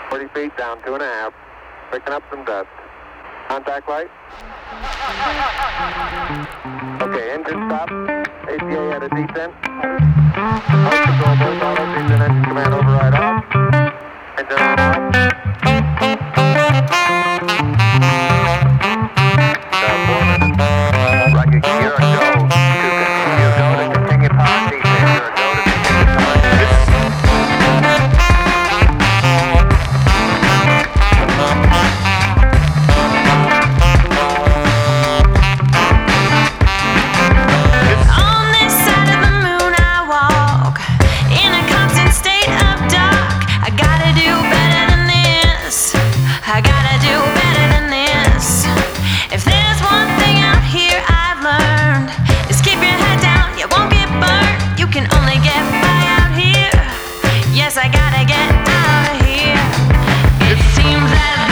40 feet down, 2.5. Picking up some dust. Contact light. Okay, engine stop. ACA at a descent. Host control, both autos, engine command override off. Engine on off. Roger, you're a go. To continue power descent. You're a go to continue power descent. I gotta get out of here. It seems that